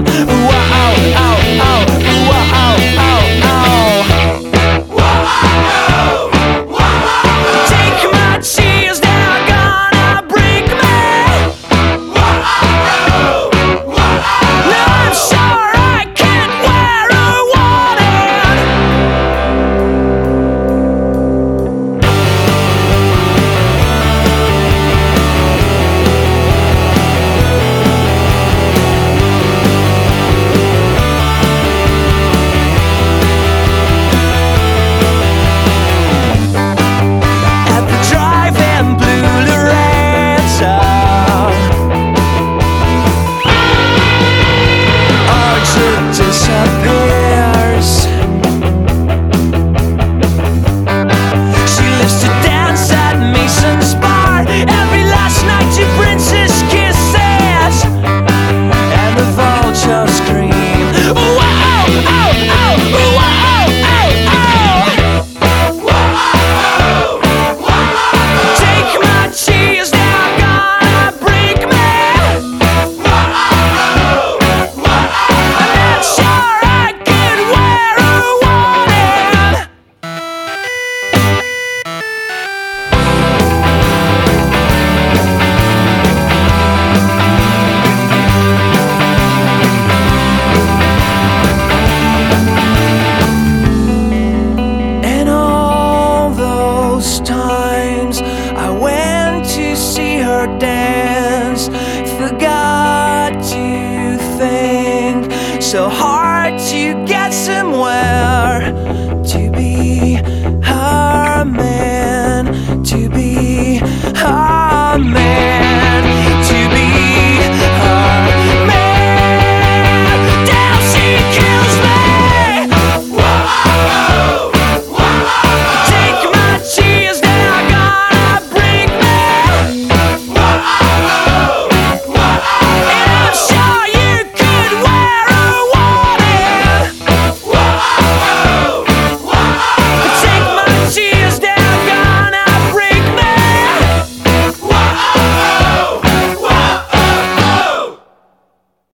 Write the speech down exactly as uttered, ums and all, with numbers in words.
on. Ooh, oh, oh, oh, oh. Ooh, oh, oh, oh, oh. Take my tears, they're gonna break me. Now I'm sure I can't wear a warning. At the drive-in Blue Lorenzo, Archer disappears. She lives to dance at Mason's bar. Every last night to princess kisses, and the vultures scream. Ooh, oh, oh, oh, oh. Ooh, oh, oh, oh. Take my tears, they're gonna break me. I'm not sure I could wear a warning. And all those times I went to see her dance, forgot to think so hard.